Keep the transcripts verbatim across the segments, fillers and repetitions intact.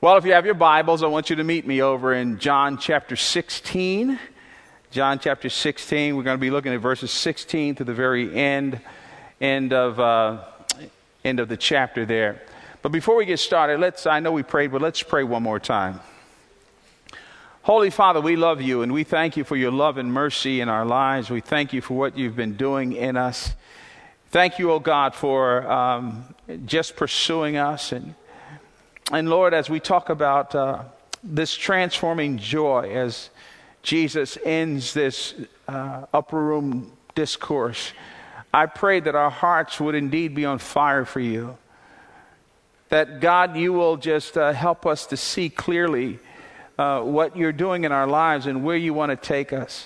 Well, if you have your Bibles, I want you to meet me over in John chapter sixteen. John chapter sixteen. We're going to be looking at verses sixteen to the very end, end of uh, end of the chapter there. But before we get started, let's. I know we prayed, but let's pray one more time. Holy Father, we love you, and we thank you for your love and mercy in our lives. We thank you for what you've been doing in us. Thank you, O God, for um, just pursuing us. And And Lord, as we talk about uh, this transforming joy, as Jesus ends this uh, upper room discourse, I pray that our hearts would indeed be on fire for you. That God, you will just uh, help us to see clearly uh, what you're doing in our lives and where you want to take us.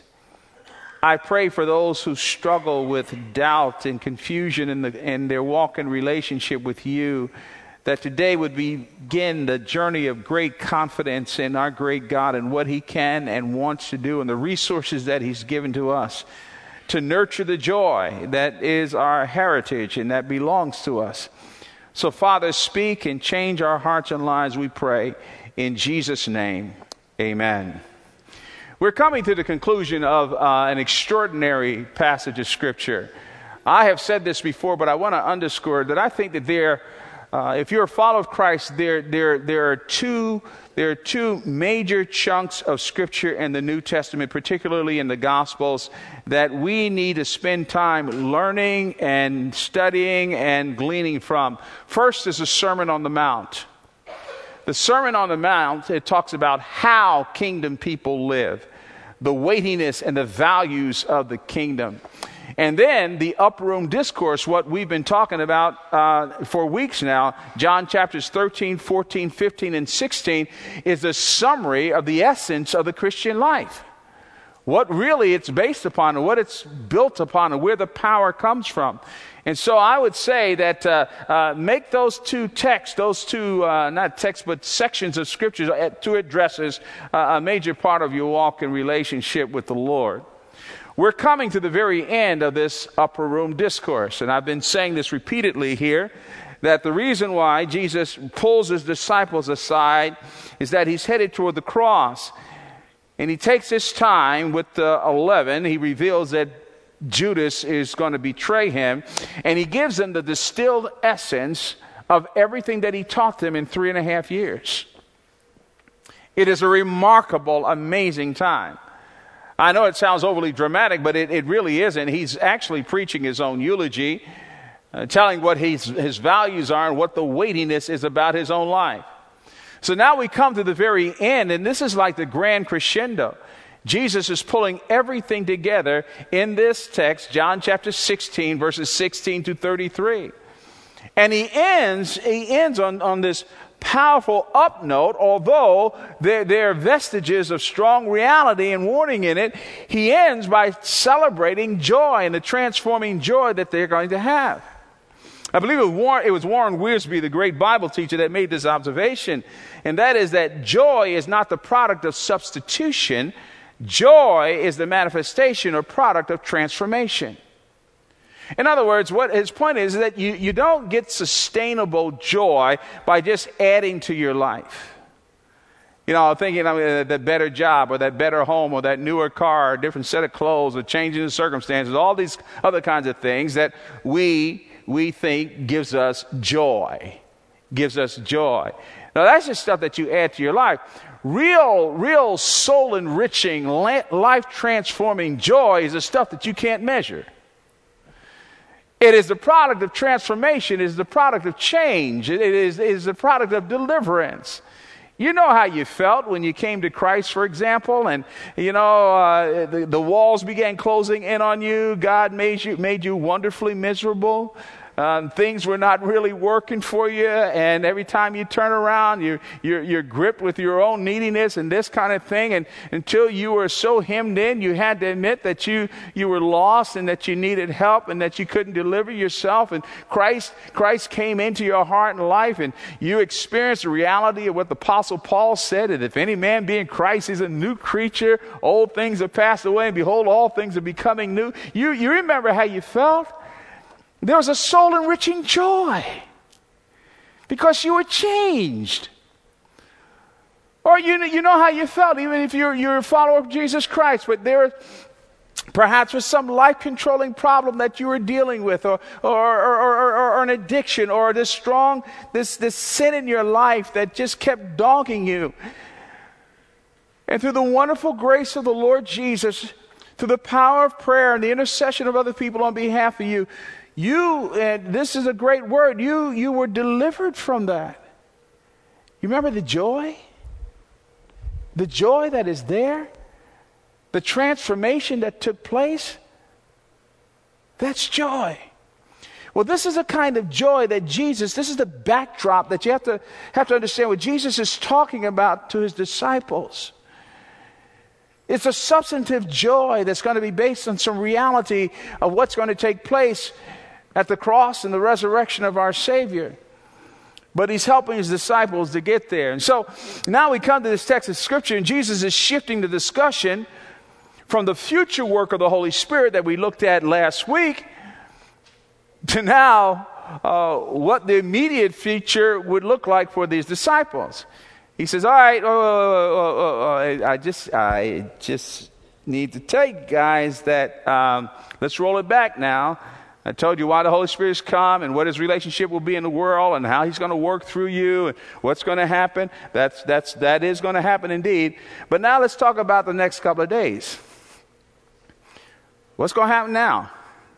I pray for those who struggle with doubt and confusion in, the, in their walk and relationship with you, that today would begin the journey of great confidence in our great God and what he can and wants to do and the resources that he's given to us to nurture the joy that is our heritage and that belongs to us. So, Father, speak and change our hearts and lives, we pray. In Jesus' name, amen. We're coming to the conclusion of uh, an extraordinary passage of Scripture. I have said this before, but I want to underscore that I think that there Uh, if you're a follower of Christ, there, there, there are two, there are two major chunks of Scripture in the New Testament, particularly in the Gospels, that we need to spend time learning and studying and gleaning from. First is the Sermon on the Mount. The Sermon on the Mount, it talks about how kingdom people live, the weightiness and the values of the kingdom. And then the upper room discourse, what we've been talking about uh, for weeks now, John chapters thirteen, fourteen, fifteen, and sixteen, is a summary of the essence of the Christian life. What really it's based upon and what it's built upon and where the power comes from. And so I would say that uh, uh, make those two texts, those two, uh, not texts, but sections of Scripture, two addresses, uh, a major part of your walk and relationship with the Lord. We're coming to the very end of this upper room discourse, and I've been saying this repeatedly here, that the reason why Jesus pulls his disciples aside is that he's headed toward the cross. And he takes this time with the eleven, he reveals that Judas is going to betray him, and he gives them the distilled essence of everything that he taught them in three and a half years. It is a remarkable, amazing time. I know it sounds overly dramatic, but it, it really isn't. He's actually preaching his own eulogy, uh, telling what his, his values are and what the weightiness is about his own life. So now we come to the very end, and this is like the grand crescendo. Jesus is pulling everything together in this text, John chapter sixteen, verses sixteen to thirty-three. And he ends, he ends on, on this powerful up note, although there, there are vestiges of strong reality and warning in it. He ends by celebrating joy and the transforming joy that they're going to have. I believe it was, Warren, it was Warren Wiersbe, the great Bible teacher, that made this observation, and that is that joy is not the product of substitution. Joy is the manifestation or product of transformation. In other words, what his point is that you, you don't get sustainable joy by just adding to your life. You know, thinking, I mean, that better job or that better home or that newer car or a different set of clothes or changing the circumstances, all these other kinds of things that we we think gives us joy, gives us joy. Now, that's just stuff that you add to your life. Real, real soul-enriching, life-transforming joy is the stuff that you can't measure. It is the product of transformation. It is the product of change. It is, it is the product of deliverance. You know how you felt when you came to Christ, for example, and, you know, uh, the, the walls began closing in on you. God made you, made you wonderfully miserable. Um, things were not really working for you, and every time you turn around, you, you're, you're gripped with your own neediness and this kind of thing, and until you were so hemmed in, you had to admit that you, you were lost and that you needed help and that you couldn't deliver yourself, and Christ, Christ came into your heart and life, and you experienced the reality of what the Apostle Paul said, that if any man be in Christ, he's a new creature, old things have passed away, and behold, all things are becoming new. You, you remember how you felt? There was a soul-enriching joy because you were changed. Or you, you know how you felt, even if you're, you're a follower of Jesus Christ, but there perhaps was some life-controlling problem that you were dealing with, or, or, or, or, or an addiction, or this strong, this, this sin in your life that just kept dogging you. And through the wonderful grace of the Lord Jesus, through the power of prayer and the intercession of other people on behalf of you, you, and this is a great word, you, you were delivered from that. You remember the joy? The joy that is there? The transformation that took place? That's joy. Well, this is a kind of joy that Jesus, this is the backdrop that you have to, have to understand what Jesus is talking about to his disciples. It's a substantive joy that's going to be based on some reality of what's going to take place at the cross and the resurrection of our Savior. But he's helping his disciples to get there. And so now we come to this text of Scripture, and Jesus is shifting the discussion from the future work of the Holy Spirit that we looked at last week to now uh, what the immediate future would look like for these disciples. He says, all right, oh, oh, oh, oh, I just I just need to tell you guys that um, let's roll it back now. I told you why the Holy Spirit's come and what his relationship will be in the world and how he's going to work through you and what's going to happen. That's, that's, that is going to happen indeed. But now let's talk about the next couple of days. What's going to happen now?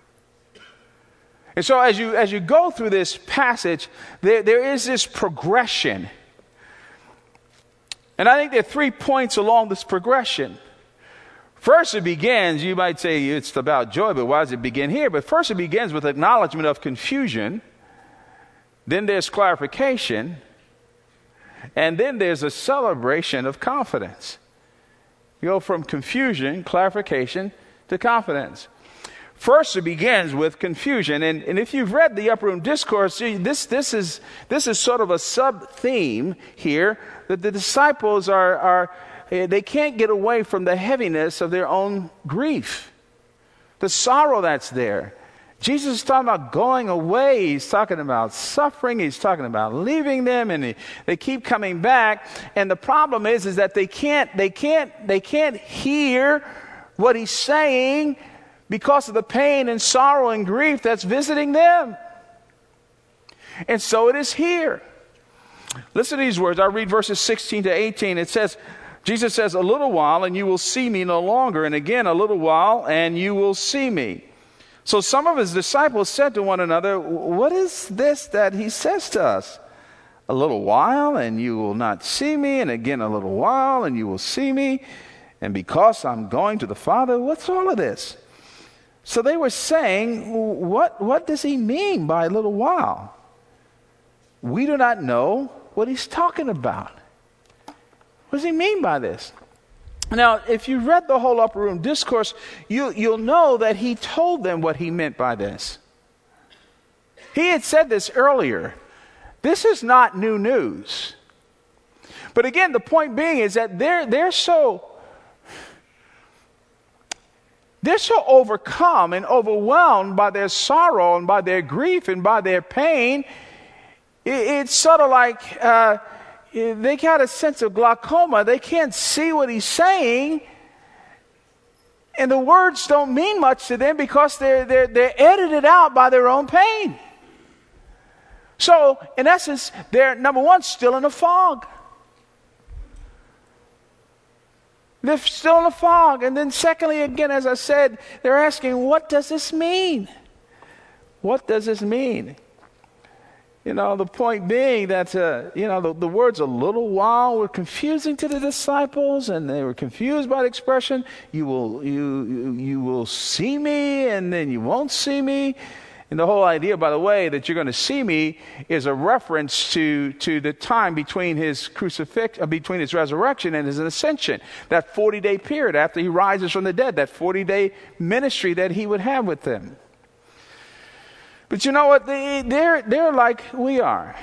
And so as you, as you go through this passage, there, there is this progression. And I think there are three points along this progression. First, it begins, you might say it's about joy, but why does it begin here? But first, it begins with acknowledgement of confusion. Then there's clarification. And then there's a celebration of confidence. You go from confusion, clarification, to confidence. First, it begins with confusion. And, and if you've read the Upper Room Discourse, see, this, this, is, this is sort of a sub-theme here, that the disciples are... are they can't get away from the heaviness of their own grief, the sorrow that's there. Jesus is talking about going away. He's talking about suffering. He's talking about leaving them, and he, they keep coming back. And the problem is, is that they can't, they can't, they can't hear what he's saying because of the pain and sorrow and grief that's visiting them. And so it is here. Listen to these words. I'll read verses sixteen to eighteen. It says, Jesus says, a little while and you will see me no longer. And again, a little while and you will see me. So some of his disciples said to one another, what is this that he says to us? A little while and you will not see me. And again, a little while and you will see me. And because I'm going to the Father, what's all of this? So they were saying, what, what does he mean by a little while? We do not know what he's talking about. What does he mean by this? Now, if you read the whole Upper Room Discourse, you, you'll know that he told them what he meant by this. He had said this earlier. This is not new news. But again, the point being is that they're, they're so... They're so overcome and overwhelmed by their sorrow and by their grief and by their pain. It, it's sort of like... Uh, they got a sense of glaucoma. They can't see what he's saying. And the words don't mean much to them because they're, they're, they're edited out by their own pain. So, in essence, they're, number one, still in a fog. They're still in a fog. And then secondly, again, as I said, they're asking, what does this mean? What does this mean? You know, the point being that, uh, you know, the, the words a little while were confusing to the disciples, and they were confused by the expression, you will, you, you, you will see me, and then you won't see me. And the whole idea, by the way, that you're going to see me is a reference to, to the time between his crucifix, uh, between his resurrection and his ascension, that forty-day period after he rises from the dead, that forty-day ministry that he would have with them. But you know what? They, they're, they're like we are.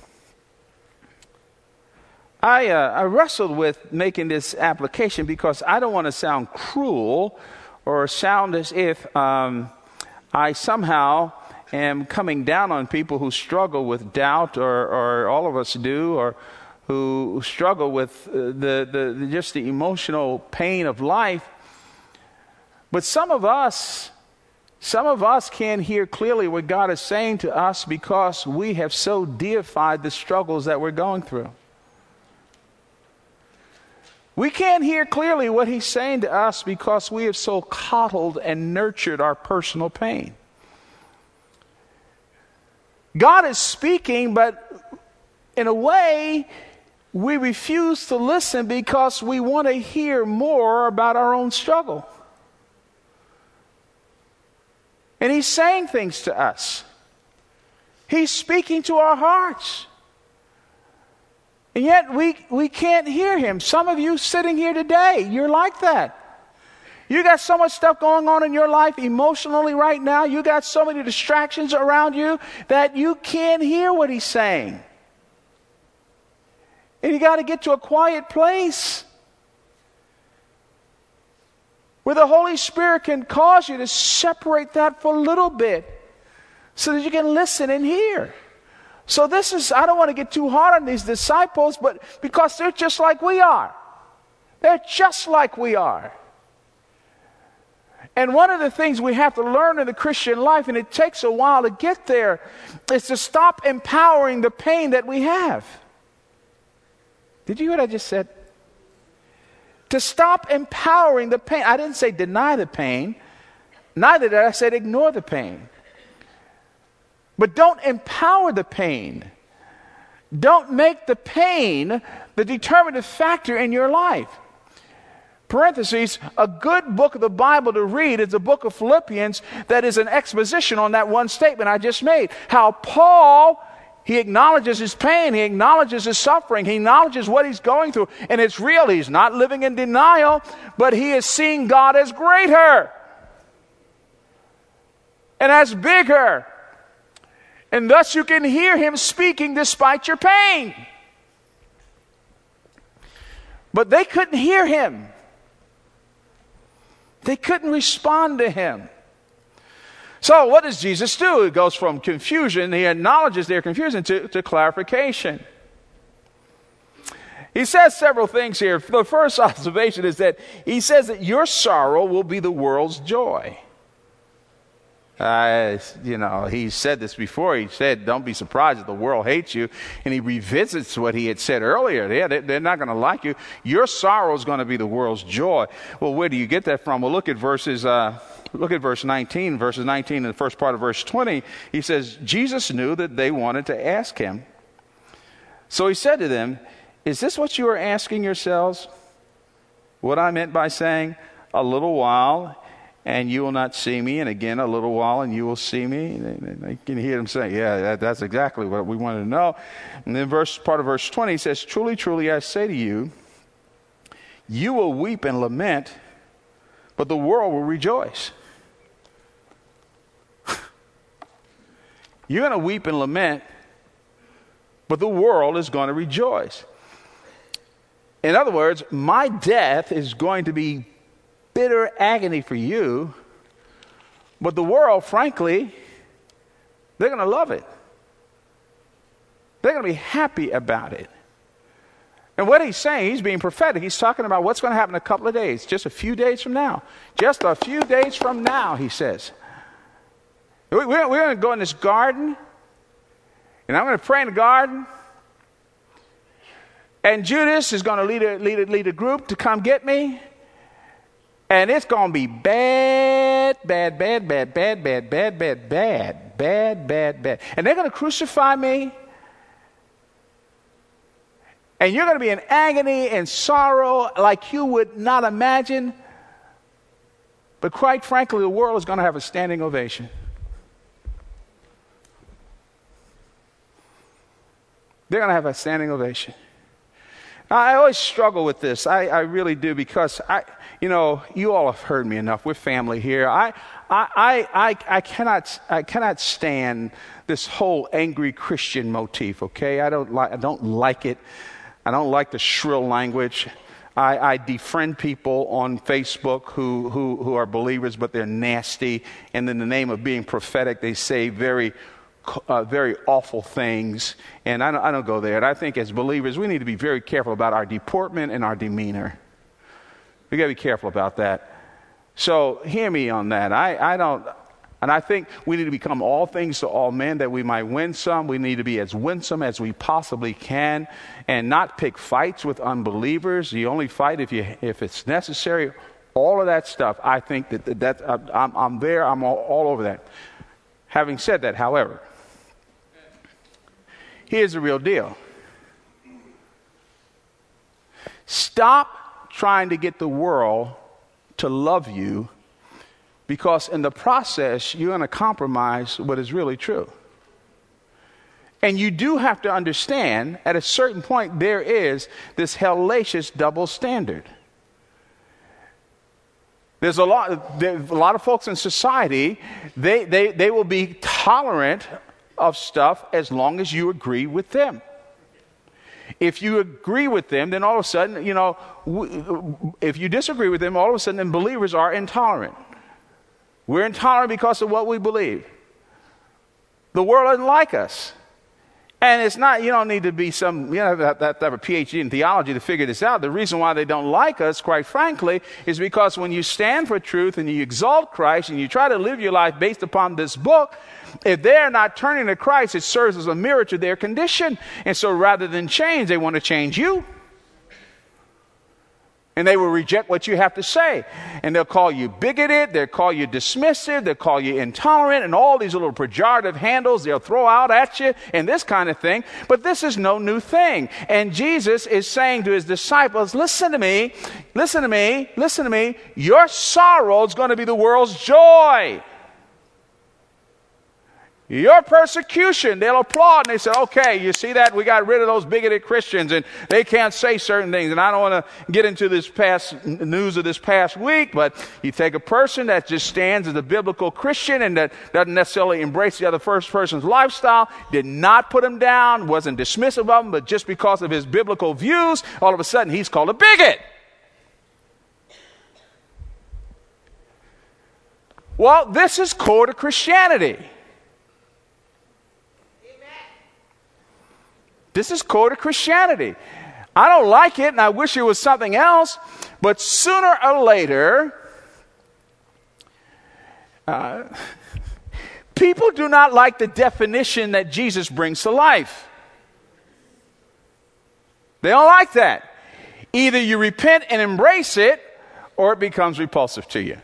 I, uh, I wrestled with making this application because I don't want to sound cruel or sound as if um, I somehow am coming down on people who struggle with doubt, or, or all of us do, or who struggle with uh, the, the, the just the emotional pain of life. But some of us, some of us can't hear clearly what God is saying to us because we have so deified the struggles that we're going through. We can't hear clearly what he's saying to us because we have so coddled and nurtured our personal pain. God is speaking, but in a way, we refuse to listen because we want to hear more about our own struggle. And he's saying things to us. He's speaking to our hearts. And yet we, we can't hear him. Some of you sitting here today, you're like that. You got so much stuff going on in your life emotionally right now. You got so many distractions around you that you can't hear what he's saying. And you got to get to a quiet place where the Holy Spirit can cause you to separate that for a little bit so that you can listen and hear. So this is, I don't want to get too hard on these disciples, but because they're just like we are. They're just like we are. And one of the things we have to learn in the Christian life, and it takes a while to get there, is to stop empowering the pain that we have. Did you hear what I just said? To stop empowering the pain. I didn't say deny the pain. Neither did I say ignore the pain. But don't empower the pain. Don't make the pain the determinative factor in your life. Parentheses, a good book of the Bible to read is the book of Philippians that is an exposition on that one statement I just made. How Paul, he acknowledges his pain, he acknowledges his suffering, he acknowledges what he's going through, and it's real. He's not living in denial, but he is seeing God as greater and as bigger. And thus you can hear him speaking despite your pain. But they couldn't hear him. They couldn't respond to him. So what does Jesus do? He goes from confusion, he acknowledges their confusion, to, to clarification. He says several things here. The first observation is that he says that your sorrow will be the world's joy. Uh, you know, he said this before. He said, don't be surprised if the world hates you. And he revisits what he had said earlier. Yeah, they, they're not going to like you. Your sorrow is going to be the world's joy. Well, where do you get that from? Well, look at verses, uh, look at verse nineteen. Verses nineteen and the first part of verse twenty. He says, Jesus knew that they wanted to ask him. So he said to them, is this what you are asking yourselves? What I meant by saying, a little while and you will not see me, and again a little while and you will see me. And I can hear them say, yeah, that, that's exactly what we wanted to know. And then verse part of verse twenty says, truly, truly, I say to you, you will weep and lament, but the world will rejoice. You're going to weep and lament, but the world is going to rejoice. In other words, my death is going to be bitter agony for you, but the world, frankly, they're going to love it. They're going to be happy about it. And what he's saying, he's being prophetic. He's talking about what's going to happen in a couple of days, just a few days from now. Just a few days from now, he says. We're, we're going to go in this garden, and I'm going to pray in the garden, and Judas is going to lead a, lead a, lead a group to come get me. And it's going to be bad, bad, bad, bad, bad, bad, bad, bad, bad, bad, bad, bad. And they're going to crucify me. And you're going to be in agony and sorrow like you would not imagine. But quite frankly, the world is going to have a standing ovation. They're going to have a standing ovation. I always struggle with this. I, I really do, because I, you know, you all have heard me enough. We're family here. I, I, I, I cannot, I cannot stand this whole angry Christian motif. Okay, I don't like, I don't like it. I don't like the shrill language. I, I defriend people on Facebook who, who, who are believers, but they're nasty. And in the name of being prophetic, they say very uh, very awful things, and I don't, I don't go there. And I think as believers, we need to be very careful about our deportment and our demeanor. We got to be careful about that. So hear me on that. I, I don't, and I think we need to become all things to all men that we might win some. We need to be as winsome as we possibly can, and not pick fights with unbelievers. You only fight if you if it's necessary. All of that stuff, I think that that uh, I'm, I'm there. I'm all, all over that. Having said that, however, here's the real deal. Stop trying to get the world to love you, because in the process, you're going to compromise what is really true. And you do have to understand, at a certain point, there is this hellacious double standard. There's a lot, there, a lot of folks in society, they, they, they will be tolerant of stuff as long as you agree with them. If you agree with them, then all of a sudden, you know, w- if you disagree with them, all of a sudden, then believers are intolerant. We're intolerant because of what we believe. The world doesn't like us. And it's not, you don't need to be some, you know, that, that, have a P H D in theology to figure this out. The reason why they don't like us, quite frankly, is because when you stand for truth and you exalt Christ and you try to live your life based upon this book, if they're not turning to Christ, it serves as a mirror to their condition. And so rather than change, they want to change you. And they will reject what you have to say. And they'll call you bigoted, they'll call you dismissive, they'll call you intolerant, and all these little pejorative handles they'll throw out at you and this kind of thing. But this is no new thing. And Jesus is saying to his disciples, listen to me, listen to me, listen to me. Your sorrow is going to be the world's joy. Your persecution, they'll applaud, and they say, okay, you see that? We got rid of those bigoted Christians, and they can't say certain things. And I don't want to get into this past news of this past week, but you take a person that just stands as a biblical Christian and that doesn't necessarily embrace the other first person's lifestyle, did not put him down, wasn't dismissive of him, but just because of his biblical views, all of a sudden he's called a bigot. Well, this is core to Christianity. This is core to Christianity. I don't like it, and I wish it was something else, but sooner or later, uh, people do not like the definition that Jesus brings to life. They don't like that. Either you repent and embrace it, or it becomes repulsive to you.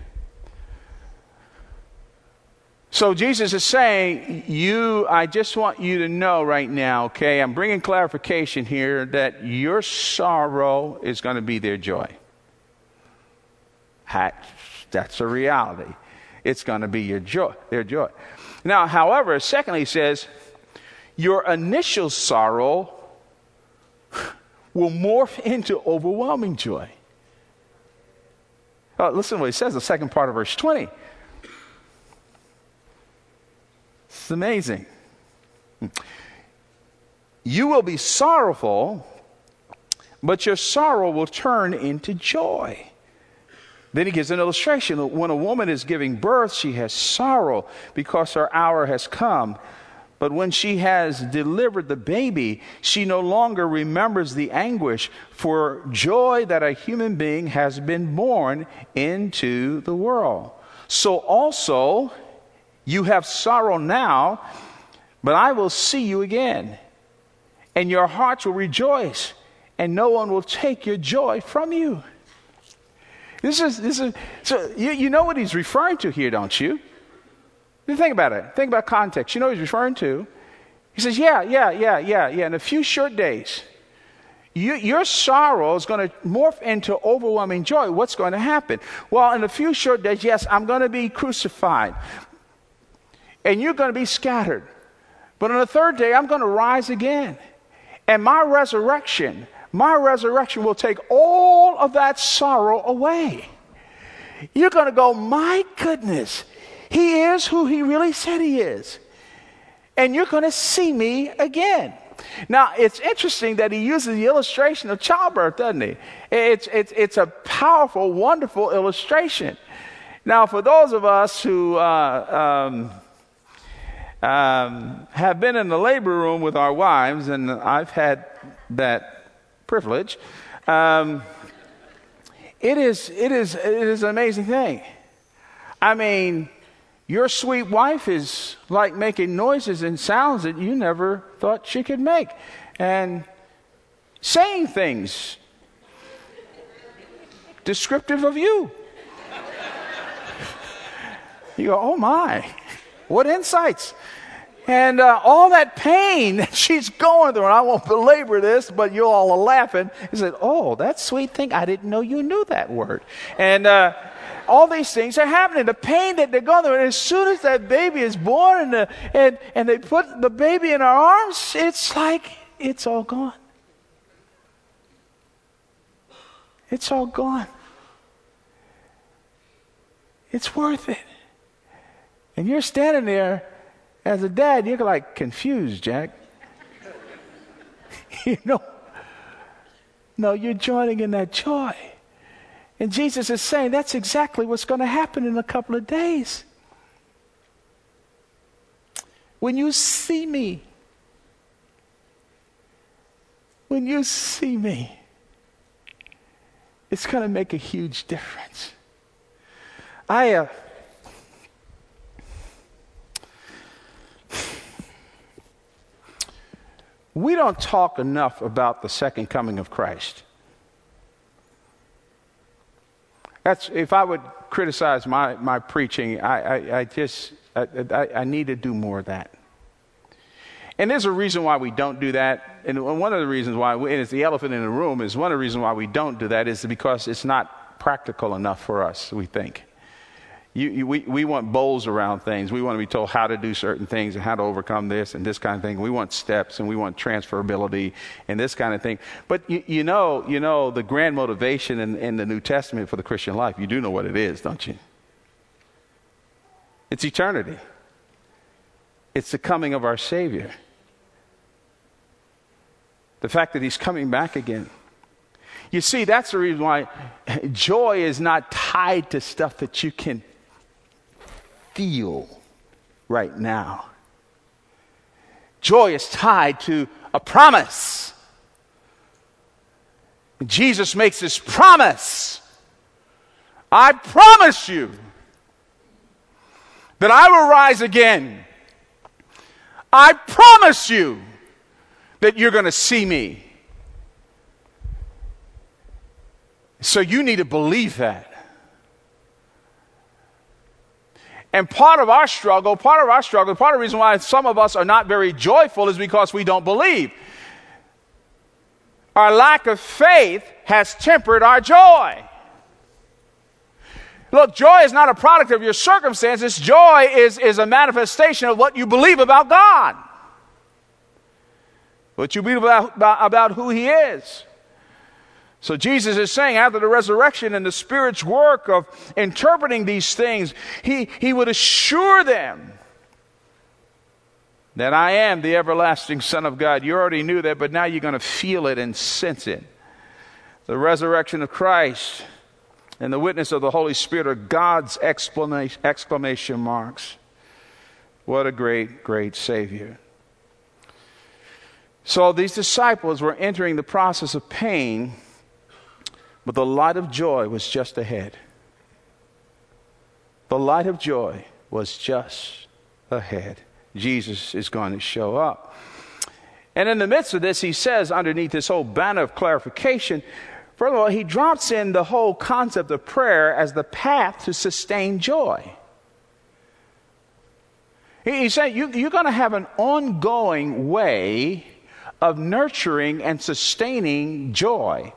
So Jesus is saying, you, I just want you to know right now, okay, I'm bringing clarification here that your sorrow is going to be their joy. That's a reality. It's going to be your joy, their joy. Now, however, secondly, he says, your initial sorrow will morph into overwhelming joy. Oh, listen to what he says, the second part of verse twenty. It's amazing. You will be sorrowful, but your sorrow will turn into joy. Then he gives an illustration. When a woman is giving birth, she has sorrow because her hour has come. But when she has delivered the baby, she no longer remembers the anguish for joy that a human being has been born into the world. So also, you have sorrow now, but I will see you again, and your hearts will rejoice, and no one will take your joy from you. This is this is so you, you know what he's referring to here, don't you? You think about it. Think about context. You know what he's referring to. He says, yeah, yeah, yeah, yeah, yeah. In a few short days, you, your sorrow is going to morph into overwhelming joy. What's going to happen? Well, in a few short days, yes, I'm going to be crucified. And you're going to be scattered. But on the third day, I'm going to rise again. And my resurrection, my resurrection will take all of that sorrow away. You're going to go, my goodness, he is who he really said he is. And you're going to see me again. Now, it's interesting that he uses the illustration of childbirth, doesn't he? It's, it's, it's a powerful, wonderful illustration. Now, for those of us who... Uh, um, um, have been in the labor room with our wives, and I've had that privilege. Um, it is, it is, it is an amazing thing. I mean, your sweet wife is like making noises and sounds that you never thought she could make, and saying things descriptive of you. You go, oh my, what insights. And uh, all that pain that she's going through, and I won't belabor this, but you all are laughing. He said, oh, that sweet thing, I didn't know you knew that word. And uh, all these things are happening. The pain that they're going through, and as soon as that baby is born and, the, and, and they put the baby in our arms, it's like it's all gone. It's all gone. It's worth it. And you're standing there as a dad, you're like confused, Jack. You know, no, you're joining in that joy. And Jesus is saying that's exactly what's going to happen in a couple of days. When you see me, when you see me, it's going to make a huge difference. I, uh, we don't talk enough about the second coming of Christ. That's, if I would criticize my, my preaching, I, I, I just, I, I, I need to do more of that. And there's a reason why we don't do that. And one of the reasons why, we, and it's the elephant in the room, is one of the reasons why we don't do that is because it's not practical enough for us, we think. You, you, we, we want bowls around things. We want to be told how to do certain things and how to overcome this and this kind of thing. We want steps and we want transferability and this kind of thing. But you, you know, you know the grand motivation in, in the New Testament for the Christian life. You do know what it is, don't you? It's eternity. It's the coming of our Savior. The fact that He's coming back again. You see, that's the reason why joy is not tied to stuff that you can feel right now. Joy is tied to a promise. Jesus makes this promise. I promise you that I will rise again. I promise you that you're going to see me. So you need to believe that. And part of our struggle, part of our struggle, part of the reason why some of us are not very joyful is because we don't believe. Our lack of faith has tempered our joy. Look, joy is not a product of your circumstances. Joy is, is a manifestation of what you believe about God. What you believe about, about, about who He is. So Jesus is saying after the resurrection and the Spirit's work of interpreting these things, he, he would assure them that I am the everlasting Son of God. You already knew that, but now you're going to feel it and sense it. The resurrection of Christ and the witness of the Holy Spirit are God's exclamation, exclamation marks. What a great, great Savior. So these disciples were entering the process of pain, but the light of joy was just ahead. The light of joy was just ahead. Jesus is going to show up. And in the midst of this, he says, underneath this whole banner of clarification, first of all, he drops in the whole concept of prayer as the path to sustain joy. He said, you, you're going to have an ongoing way of nurturing and sustaining joy.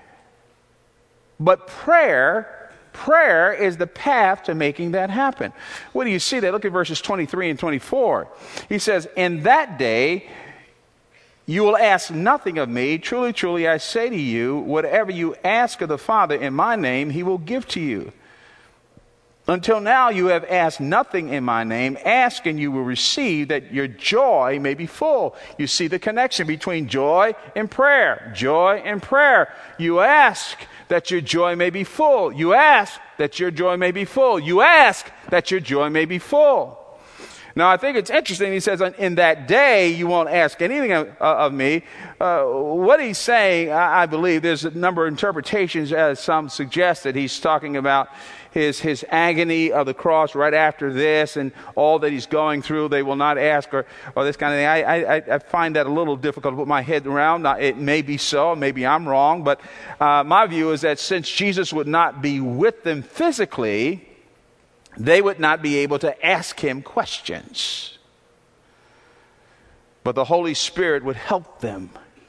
But prayer, prayer is the path to making that happen. What do you see there? Look at verses twenty-three and twenty-four. He says, in that day, you will ask nothing of me. Truly, truly, I say to you, whatever you ask of the Father in my name, He will give to you. Until now, you have asked nothing in my name. Ask and you will receive, that your joy may be full. You see the connection between joy and prayer. Joy and prayer. You ask that your joy may be full. You ask that your joy may be full. You ask that your joy may be full. Now, I think it's interesting. He says, in that day, you won't ask anything of, uh, of me. Uh, what he's saying, I, I believe, there's a number of interpretations, as some suggest, that he's talking about his, his agony of the cross right after this and all that he's going through. They will not ask, or, or this kind of thing. I, I, I find that a little difficult to put my head around. Now, it may be so, maybe I'm wrong, but uh, my view is that since Jesus would not be with them physically, they would not be able to ask him questions. But the Holy Spirit would help them.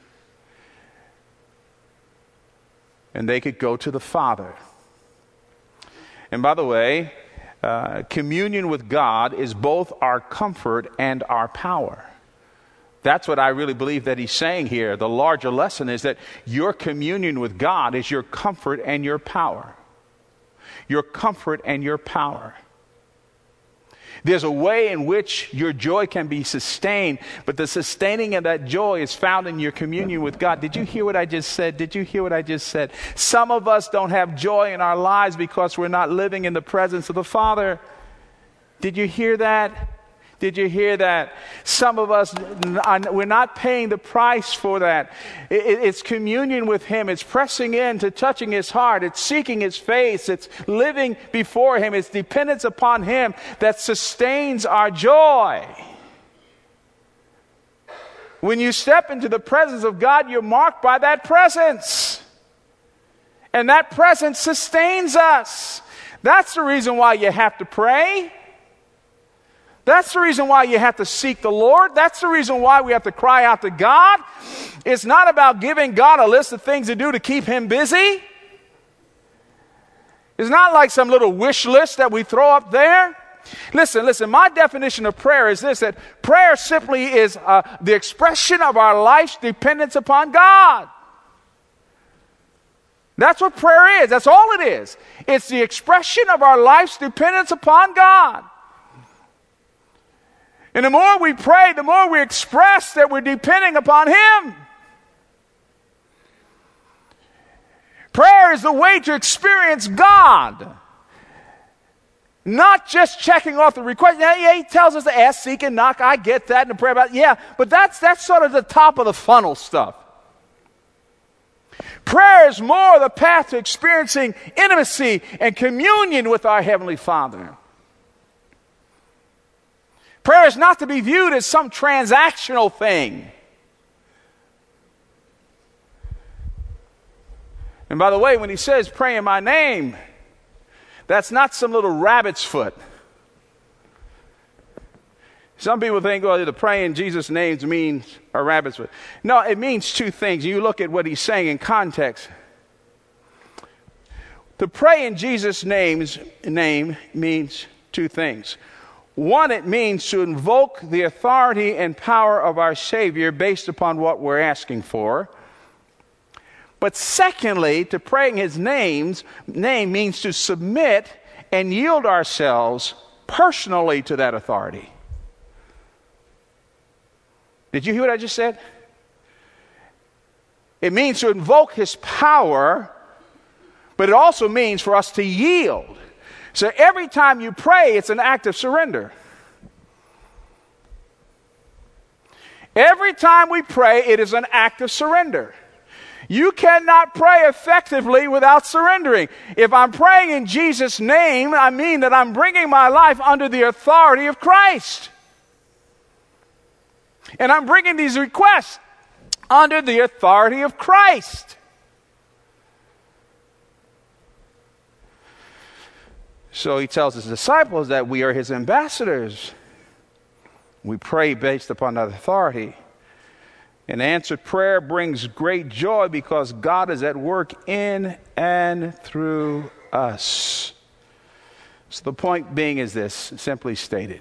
And they could go to the Father. And by the way, uh, communion with God is both our comfort and our power. That's what I really believe that he's saying here. The larger lesson is that your communion with God is your comfort and your power. Your comfort and your power. There's a way in which your joy can be sustained, but the sustaining of that joy is found in your communion with God. Did you hear what I just said? Did you hear what I just said? Some of us don't have joy in our lives because we're not living in the presence of the Father. Did you hear that? Did you hear that? Some of us, we're not paying the price for that. It's communion with him. It's pressing in to touching his heart. It's seeking his face. It's living before him. It's dependence upon him that sustains our joy. When you step into the presence of God, you're marked by that presence. And that presence sustains us. That's the reason why you have to pray. That's the reason why you have to seek the Lord. That's the reason why we have to cry out to God. It's not about giving God a list of things to do to keep him busy. It's not like some little wish list that we throw up there. Listen, listen, my definition of prayer is this, that prayer simply is uh, the expression of our life's dependence upon God. That's what prayer is. That's all it is. It's the expression of our life's dependence upon God. And the more we pray, the more we express that we're depending upon him. Prayer is the way to experience God. Not just checking off the request. Yeah, yeah, he tells us to ask, seek, and knock. I get that in the prayer about, yeah, but that's, that's sort of the top of the funnel stuff. Prayer is more the path to experiencing intimacy and communion with our Heavenly Father. Prayer is not to be viewed as some transactional thing. And by the way, when he says, pray in my name, that's not some little rabbit's foot. Some people think, well, to pray in Jesus' name means a rabbit's foot. No, it means two things. You look at what he's saying in context. To pray in Jesus' name's name means two things. One, it means to invoke the authority and power of our Savior based upon what we're asking for. But secondly, to pray in his name's name means to submit and yield ourselves personally to that authority. Did you hear what I just said? It means to invoke his power, but it also means for us to yield. So every time you pray, it's an act of surrender. Every time we pray, it is an act of surrender. You cannot pray effectively without surrendering. If I'm praying in Jesus' name, I mean that I'm bringing my life under the authority of Christ. And I'm bringing these requests under the authority of Christ. So he tells his disciples that we are his ambassadors. We pray based upon that authority. And answered prayer brings great joy because God is at work in and through us. So the point being is this, simply stated.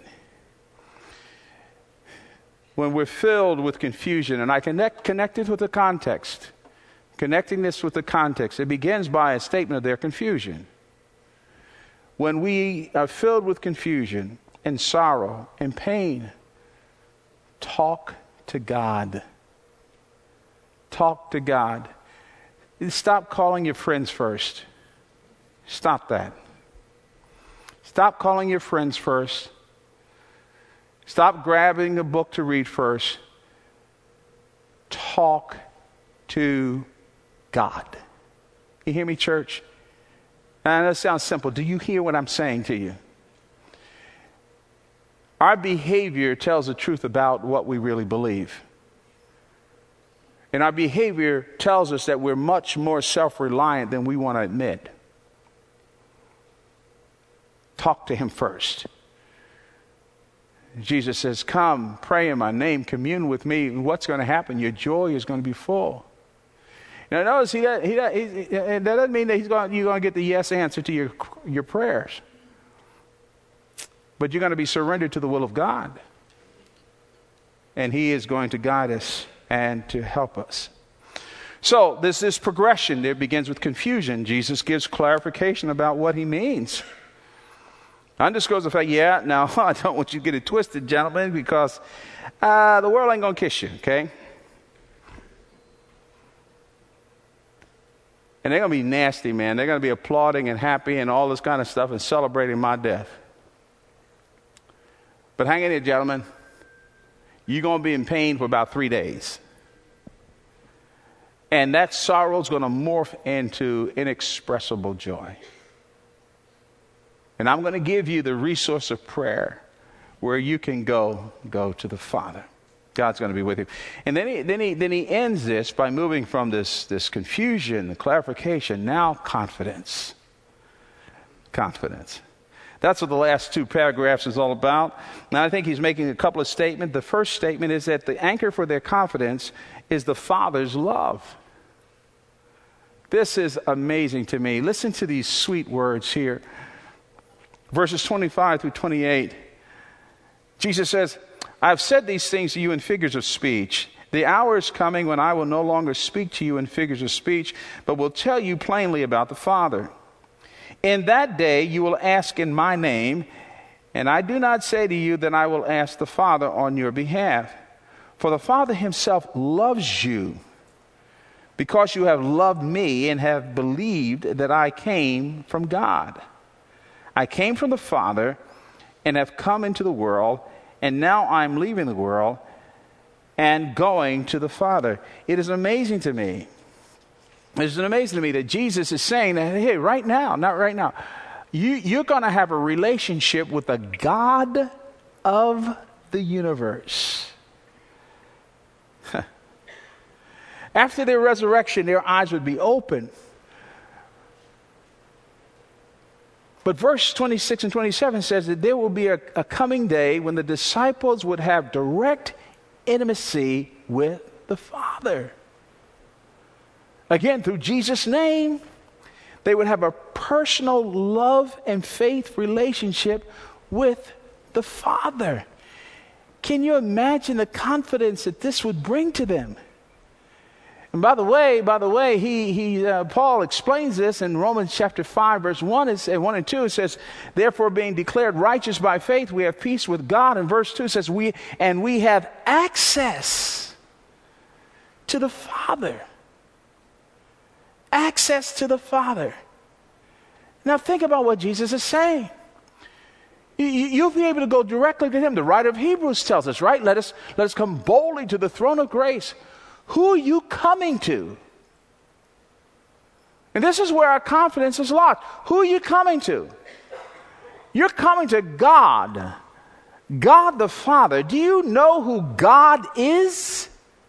When we're filled with confusion, and I connect, connect it with the context, connecting this with the context, it begins by a statement of their confusion. When we are filled with confusion and sorrow and pain, talk to God. Talk to God. Stop calling your friends first. Stop that. Stop calling your friends first. Stop grabbing a book to read first. Talk to God. You hear me, church? I know it sounds simple. Do you hear what I'm saying to you? Our behavior tells the truth about what we really believe. And our behavior tells us that we're much more self-reliant than we want to admit. Talk to him first. Jesus says, come, pray in my name, commune with me. What's going to happen? Your joy is going to be full. Now notice, he, he, he, that doesn't mean that he's going, you're going to get the yes answer to your, your prayers. But you're going to be surrendered to the will of God. And he is going to guide us and to help us. So there's this progression. It begins with confusion. Jesus gives clarification about what he means. Underscores the fact, yeah, now I don't want you to get it twisted, gentlemen, because uh, the world ain't going to kiss you, okay? And they're going to be nasty, man. They're going to be applauding and happy and all this kind of stuff and celebrating my death. But hang in there, gentlemen. You're going to be in pain for about three days. And that sorrow is going to morph into inexpressible joy. And I'm going to give you the resource of prayer where you can go, go to the Father. God's going to be with you. And then he, then he, then he ends this by moving from this, this confusion, the clarification, now confidence. Confidence. That's what the last two paragraphs is all about. Now I think he's making a couple of statements. The first statement is that the anchor for their confidence is the Father's love. This is amazing to me. Listen to these sweet words here. Verses twenty-five through twenty-eight. Jesus says, I have said these things to you in figures of speech. The hour is coming when I will no longer speak to you in figures of speech, but will tell you plainly about the Father. In that day you will ask in my name, and I do not say to you that I will ask the Father on your behalf. For the Father himself loves you, because you have loved me and have believed that I came from God. I came from the Father and have come into the world, and now I'm leaving the world and going to the Father. It is amazing to me. It's amazing to me that Jesus is saying that, hey, right now, not right now, you, you're going to have a relationship with the God of the universe. After their resurrection, their eyes would be open. But verse twenty-six and twenty-seven says that there will be a, a coming day when the disciples would have direct intimacy with the Father. Again, through Jesus' name, they would have a personal love and faith relationship with the Father. Can you imagine the confidence that this would bring to them? And by the way, by the way, he he uh, Paul explains this in Romans chapter five, verse one, is uh, one and two. It says, "Therefore, being declared righteous by faith, we have peace with God." And verse two says, "We and we have access to the Father." Access to the Father. Now think about what Jesus is saying. You, you, you'll be able to go directly to him. The writer of Hebrews tells us, right? Let us let us come boldly to the throne of grace. Who are you coming to? And this is where our confidence is locked. Who are you coming to? You're coming to God. God the Father. Do you know who God is?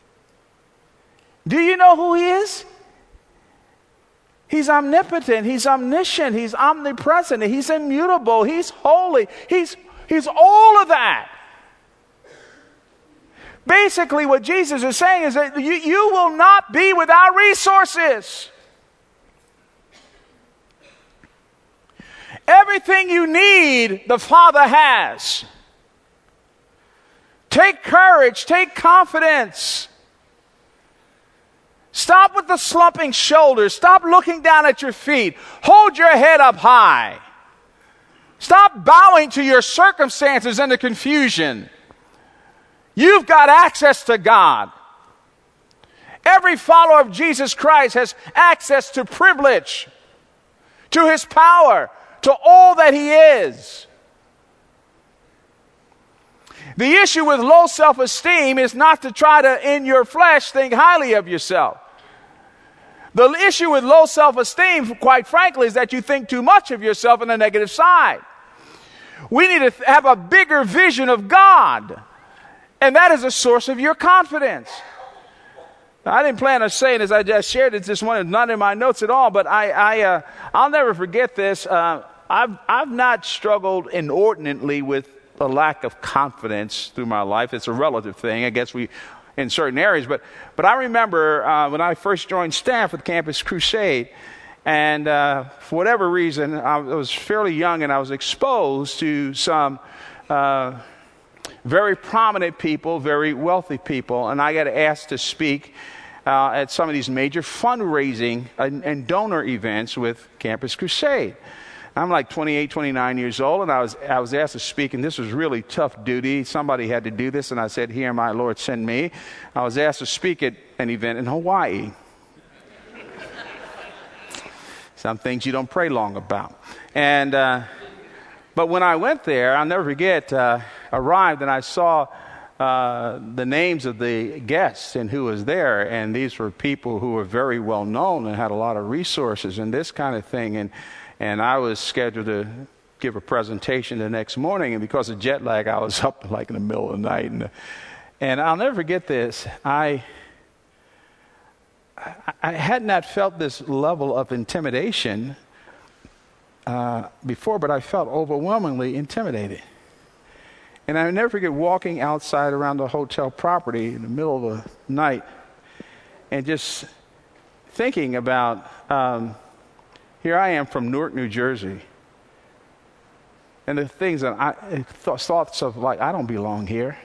Do you know who he is? He's omnipotent. He's omniscient. He's omnipresent. He's immutable. He's holy. He's, he's all of that. Basically, what Jesus is saying is that you, you will not be without resources. Everything you need, the Father has. Take courage. Take confidence. Stop with the slumping shoulders. Stop looking down at your feet. Hold your head up high. Stop bowing to your circumstances and the confusion. You've got access to God. Every follower of Jesus Christ has access to privilege, to his power, to all that he is. The issue with low self-esteem is not to try to, in your flesh, think highly of yourself. The issue with low self-esteem, quite frankly, is that you think too much of yourself on the negative side. We need to have a bigger vision of God, and that is a source of your confidence. Now, I didn't plan on saying this. I just shared it this morning. It's not in my notes at all, but I, I, uh, I'll never forget this. Uh, I've, I've not struggled inordinately with a lack of confidence through my life. It's a relative thing, I guess, we in certain areas. But but I remember uh, when I first joined staff with Campus Crusade, and uh, for whatever reason, I was fairly young, and I was exposed to some uh, very prominent people, very wealthy people, and I got asked to speak uh, at some of these major fundraising and, and donor events with Campus Crusade. I'm like twenty-eight, twenty-nine years old, and I was I was asked to speak, and this was really tough duty. Somebody had to do this, and I said, "Here, my Lord, send me." I was asked to speak at an event in Hawaii. Some things you don't pray long about. And uh, but when I went there, I'll never forget, uh, arrived, and I saw uh, the names of the guests and who was there, and these were people who were very well known and had a lot of resources and this kind of thing. And And I was scheduled to give a presentation the next morning, and because of jet lag, I was up like in the middle of the night. And, and I'll never forget this. I, I, I had not felt this level of intimidation uh, before, but I felt overwhelmingly intimidated. And I'll never forget walking outside around the hotel property in the middle of the night and just thinking about... Um, Here I am from Newark, New Jersey. And the things that I, thoughts of like, I don't belong here.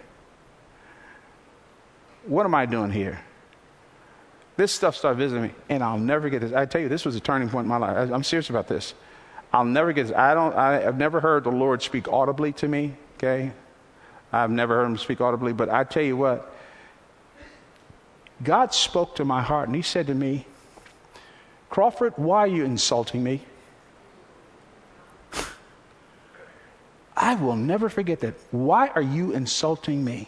What am I doing here? This stuff started visiting me, and I'll never get this. I tell you, this was a turning point in my life. I, I'm serious about this. I'll never get this. I don't, I, I've never heard the Lord speak audibly to me, okay? I've never heard him speak audibly, but I tell you what, God spoke to my heart, and he said to me, "Crawford, why are you insulting me?" I will never forget that. Why are you insulting me?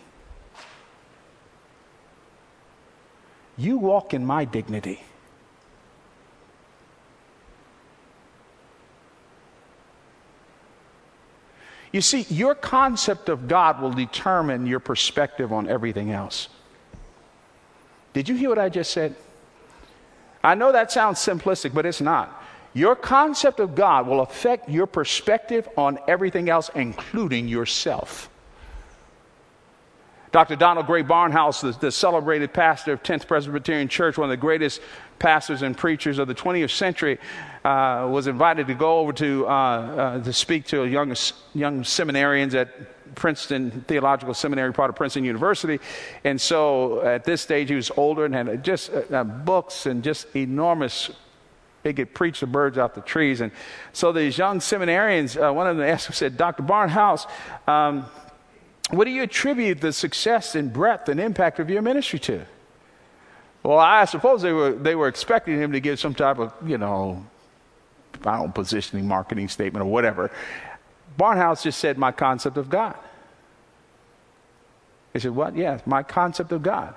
You walk in my dignity. You see, your concept of God will determine your perspective on everything else. Did you hear what I just said? I know that sounds simplistic, but it's not. Your concept of God will affect your perspective on everything else, including yourself. Doctor Donald Gray Barnhouse, the, the celebrated pastor of tenth Presbyterian Church, one of the greatest pastors and preachers of the twentieth century, uh, was invited to go over to uh, uh, to speak to young young seminarians at Princeton Theological Seminary, part of Princeton University. And so at this stage, he was older and had just uh, books and just enormous, he could preach the birds out the trees. And so these young seminarians, uh, one of them asked him, said, "Doctor Barnhouse, um, what do you attribute the success and breadth and impact of your ministry to?" Well, I suppose they were they were expecting him to give some type of, you know, I don't know, positioning, marketing statement or whatever. Barnhouse just said, "My concept of God." He said, "What?" "Yes, my concept of God."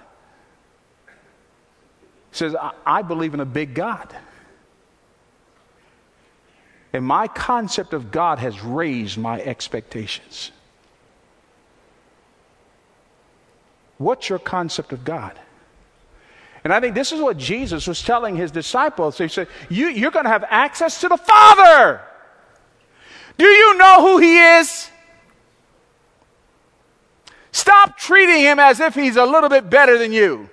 He says, I, I believe in a big God. And my concept of God has raised my expectations. What's your concept of God? And I think this is what Jesus was telling his disciples. He said, you, you're going to have access to the Father. Do you know who he is? Stop treating him as if he's a little bit better than you.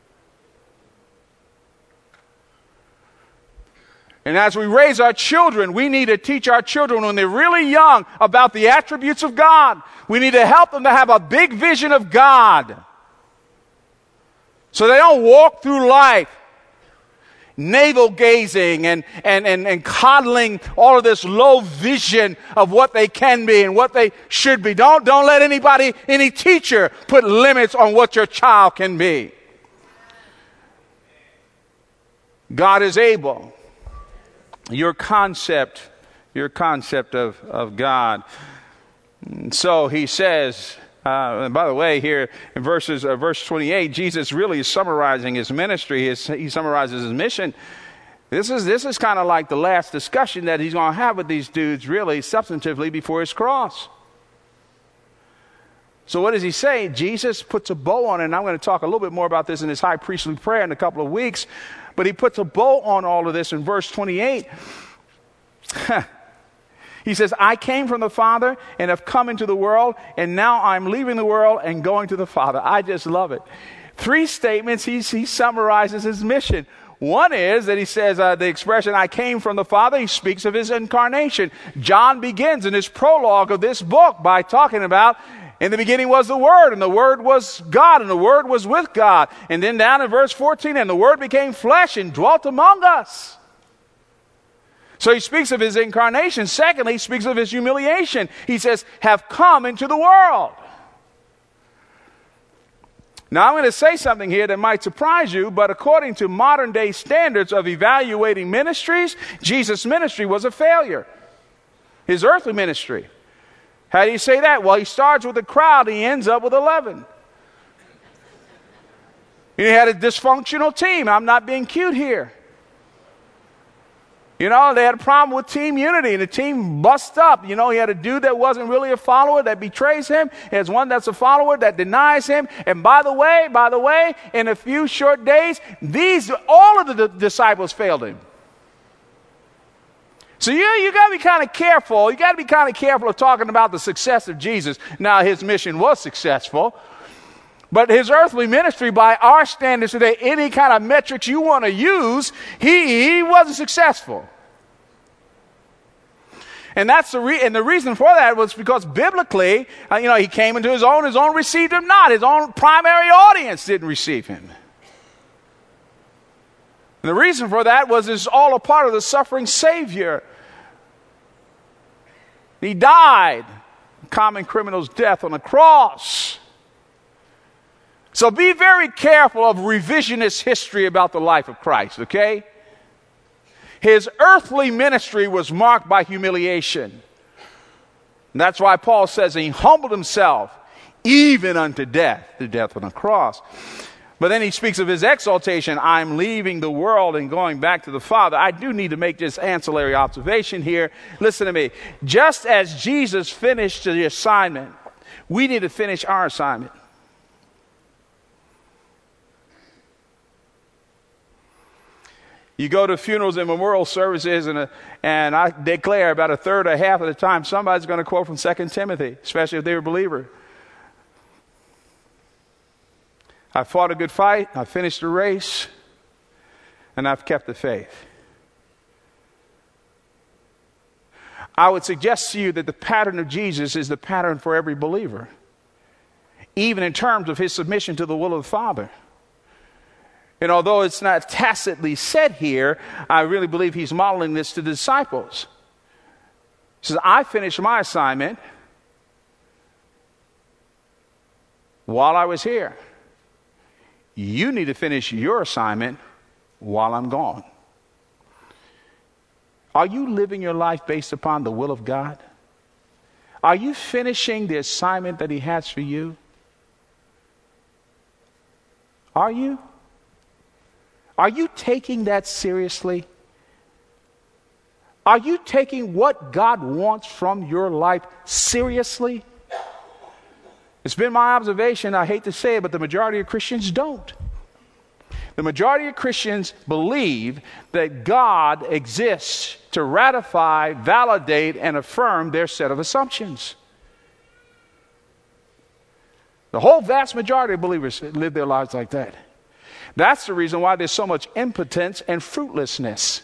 And as we raise our children, we need to teach our children when they're really young about the attributes of God. We need to help them to have a big vision of God, so they don't walk through life navel gazing and, and, and, and coddling all of this low vision of what they can be and what they should be. Don't, don't let anybody, any teacher, put limits on what your child can be. God is able. Your concept, your concept of, of God. And so he says, Uh, and by the way, here in verses, uh, verse twenty-eight, Jesus really is summarizing his ministry. His, he summarizes his mission. This is, this is kind of like the last discussion that he's going to have with these dudes, really, substantively, before his cross. So what does he say? Jesus puts a bow on it, and I'm going to talk a little bit more about this in his high priestly prayer in a couple of weeks. But he puts a bow on all of this in verse twenty-eight. He says, I came from the Father and have come into the world, and now I'm leaving the world and going to the Father. I just love it. Three statements, he, he summarizes his mission. One is that he says uh, the expression, I came from the Father, he speaks of his incarnation. John begins in his prologue of this book by talking about, in the beginning was the Word, and the Word was God, and the Word was with God. And then down in verse fourteen, and the Word became flesh and dwelt among us. So he speaks of his incarnation. Secondly, he speaks of his humiliation. He says, have come into the world. Now, I'm going to say something here that might surprise you, but according to modern day standards of evaluating ministries, Jesus' ministry was a failure. His earthly ministry. How do you say that? Well, he starts with a crowd, he ends up with eleven. He had a dysfunctional team. I'm not being cute here. You know, they had a problem with team unity, and the team bust up. You know, he had a dude that wasn't really a follower that betrays him. He has one that's a follower that denies him. And by the way, by the way, in a few short days, these all of the d- disciples failed him. So you you got to be kind of careful. You got to be kind of careful of talking about the success of Jesus. Now, his mission was successful. But his earthly ministry, by our standards today, any kind of metrics you want to use, he, he wasn't successful. And that's the re- and the reason for that was because biblically, uh, you know, he came into his own, his own received him not. His own primary audience didn't receive him. And the reason for that was it's all a part of the suffering Savior. He died a common criminal's death on the cross. So be very careful of revisionist history about the life of Christ, okay? His earthly ministry was marked by humiliation. And that's why Paul says he humbled himself even unto death, the death on the cross. But then he speaks of his exaltation. I'm leaving the world and going back to the Father. I do need to make this ancillary observation here. Listen to me. Just as Jesus finished the assignment, we need to finish our assignment. You go to funerals and memorial services, and, a, and I declare about a third or half of the time, somebody's going to quote from Second Timothy, especially if they're a believer. I fought a good fight, I finished the race, and I've kept the faith. I would suggest to you that the pattern of Jesus is the pattern for every believer, even in terms of his submission to the will of the Father. And although it's not tacitly said here, I really believe he's modeling this to the disciples. He says, I finished my assignment while I was here. You need to finish your assignment while I'm gone. Are you living your life based upon the will of God? Are you finishing the assignment that he has for you? Are you? Are you taking that seriously? Are you taking what God wants from your life seriously? It's been my observation, I hate to say it, but the majority of Christians don't. The majority of Christians believe that God exists to ratify, validate, and affirm their set of assumptions. The whole vast majority of believers live their lives like that. That's the reason why there's so much impotence and fruitlessness.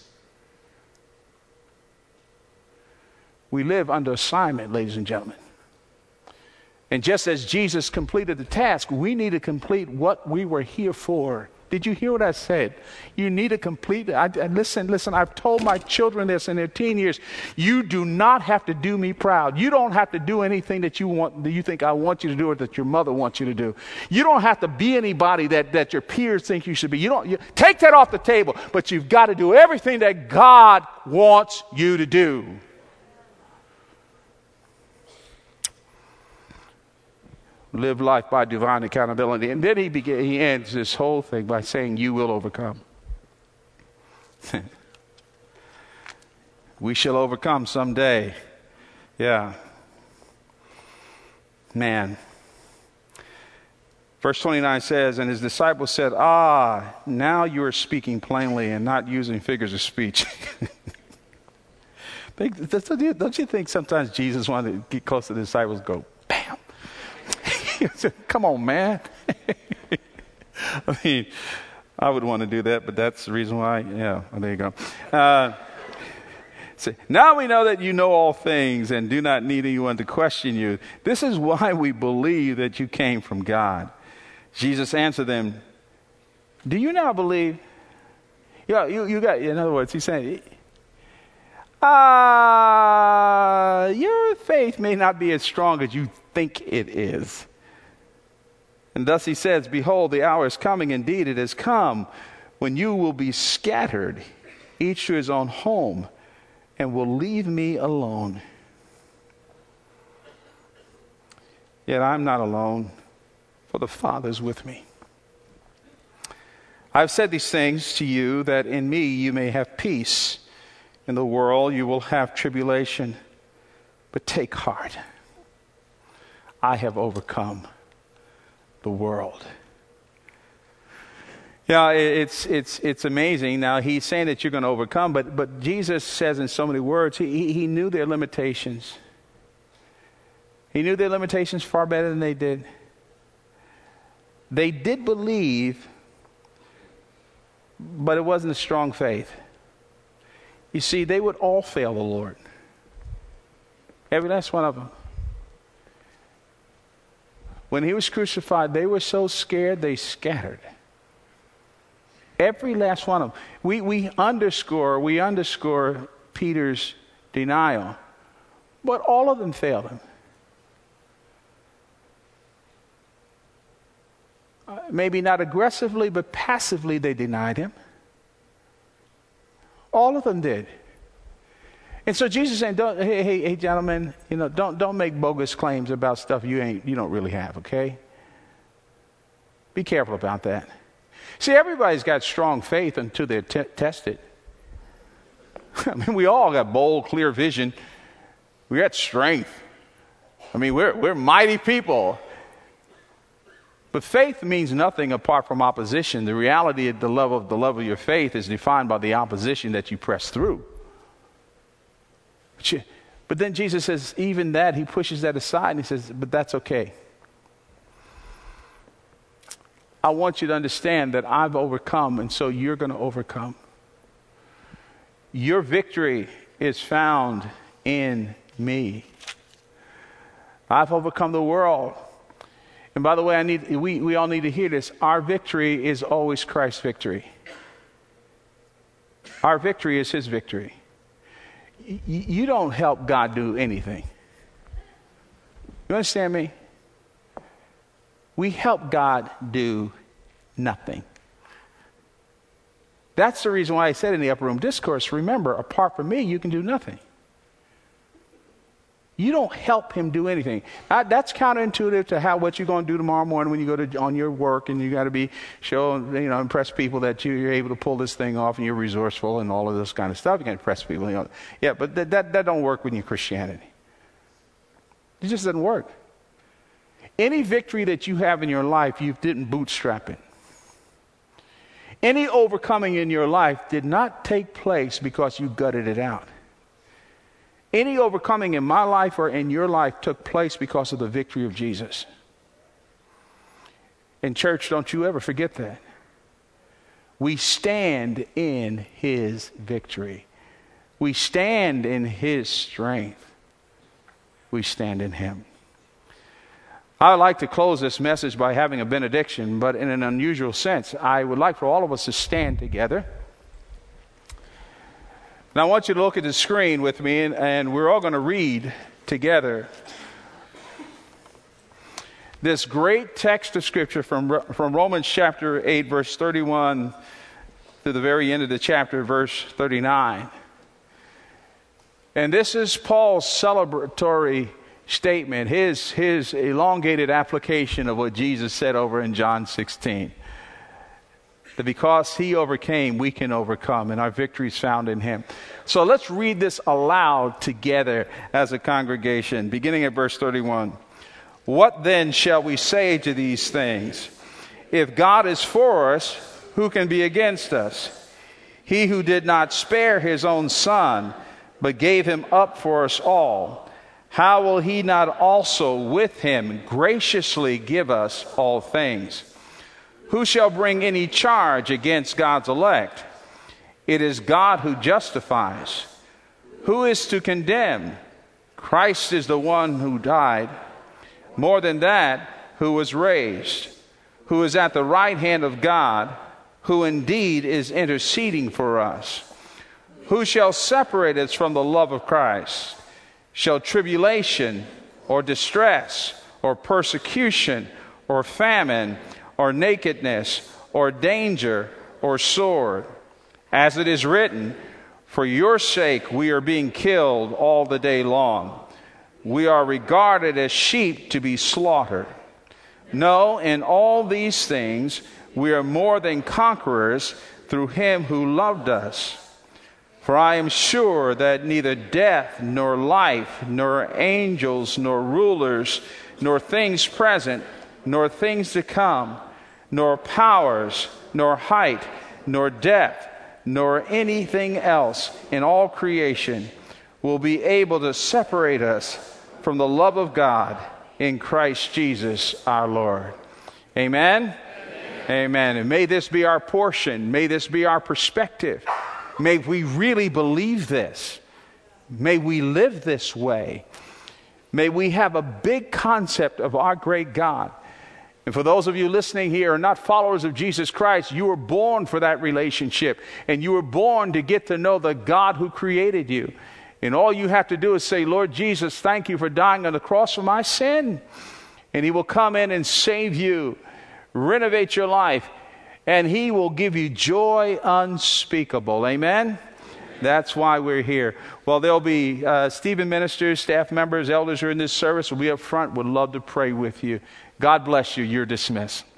We live under assignment, ladies and gentlemen. And just as Jesus completed the task, we need to complete what we were here for. Did you hear what I said? You need to complete it. I, I, listen, listen, I've told my children this in their teen years. You do not have to do me proud. You don't have to do anything that you want, that you think I want you to do or that your mother wants you to do. You don't have to be anybody that, that your peers think you should be. You don't you, take that off the table, but you've got to do everything that God wants you to do. Live life by divine accountability. And then he begin, he ends this whole thing by saying, you will overcome. We shall overcome someday. Yeah. Man. Verse twenty-nine says, and his disciples said, ah, now you are speaking plainly and not using figures of speech. Don't you think sometimes Jesus wanted to get close to the disciples and go, bam? Come on, man. I mean, I would want to do that, but that's the reason why. Yeah, well, there you go. Uh, so now we know that you know all things and do not need anyone to question you. This is why we believe that you came from God. Jesus answered them, do you now believe? Yeah, you, you got, in other words, he's saying, uh, your faith may not be as strong as you think it is. And thus he says, behold, the hour is coming. Indeed, it has come when you will be scattered, each to his own home, and will leave me alone. Yet I'm not alone, for the Father is with me. I've said these things to you that in me you may have peace. In the world you will have tribulation, but take heart. I have overcome the world. Yeah, it's it's it's amazing. Now he's saying that you're going to overcome, but but Jesus says in so many words, he he knew their limitations. He knew their limitations far better than they did. They did believe, but it wasn't a strong faith. You see, they would all fail the Lord. Every last one of them. When he was crucified, they were so scared they scattered. Every last one of them. We we underscore, we underscore Peter's denial. But all of them failed him. Uh, maybe not aggressively, but passively they denied him. All of them did. And so Jesus is saying, don't, hey, hey, hey, gentlemen, you know, don't don't make bogus claims about stuff you ain't you don't really have, okay? Be careful about that. See, everybody's got strong faith until they're t- tested. I mean, we all got bold, clear vision. We got strength. I mean, we're we're mighty people. But faith means nothing apart from opposition. The reality of the level of the level of your faith is defined by the opposition that you press through. But, you, but then Jesus says, even that, he pushes that aside and he says, but that's okay. I want you to understand that I've overcome, and so you're going to overcome. Your victory is found in me. I've overcome the world. And by the way, I need we, we all need to hear this. Our victory is always Christ's victory. Our victory is his victory. Y- you don't help God do anything. You understand me? We help God do nothing. That's the reason why I said in the upper room discourse, remember, apart from me, you can do nothing. You don't help him do anything. That, that's counterintuitive to how what you're going to do tomorrow morning when you go to on your work, and you got to be show you know impress people that you, you're able to pull this thing off and you're resourceful and all of this kind of stuff. You can impress people. You know. Yeah, but that, that that don't work when you're Christianity. It just doesn't work. Any victory that you have in your life, you didn't bootstrap it. Any overcoming in your life did not take place because you gutted it out. Any overcoming in my life or in your life took place because of the victory of Jesus. In church, don't you ever forget that. We stand in his victory. We stand in his strength. We stand in him. I would like to close this message by having a benediction, but in an unusual sense. I would like for all of us to stand together. And I want you to look at the screen with me, and, and we're all going to read together this great text of Scripture from, from Romans chapter eight, verse thirty-one to the very end of the chapter, verse thirty-nine. And this is Paul's celebratory statement, his, his elongated application of what Jesus said over in John sixteen. That because he overcame, we can overcome, and our victory is found in him. So let's read this aloud together as a congregation, beginning at verse thirty-one. What then shall we say to these things? If God is for us, who can be against us? He who did not spare his own son, but gave him up for us all, how will he not also with him graciously give us all things? Who shall bring any charge against God's elect? It is God who justifies. Who is to condemn? Christ is the one who died. More than that, who was raised, who is at the right hand of God, who indeed is interceding for us. Who shall separate us from the love of Christ? Shall tribulation or distress or persecution or famine or nakedness, or danger, or sword? As it is written, for your sake we are being killed all the day long. We are regarded as sheep to be slaughtered. No, in all these things we are more than conquerors through him who loved us. For I am sure that neither death, nor life, nor angels, nor rulers, nor things present, nor things to come, nor powers, nor height, nor depth, nor anything else in all creation will be able to separate us from the love of God in Christ Jesus our Lord. Amen? Amen. Amen. And may this be our portion. May this be our perspective. May we really believe this. May we live this way. May we have a big concept of our great God. And for those of you listening here are not followers of Jesus Christ, you were born for that relationship. And you were born to get to know the God who created you. And all you have to do is say, Lord Jesus, thank you for dying on the cross for my sin. And he will come in and save you, renovate your life, and he will give you joy unspeakable. Amen? That's why we're here. Well, there'll be uh, Stephen ministers, staff members, elders who are in this service will be up front. Would love to pray with you. God bless you. You're dismissed.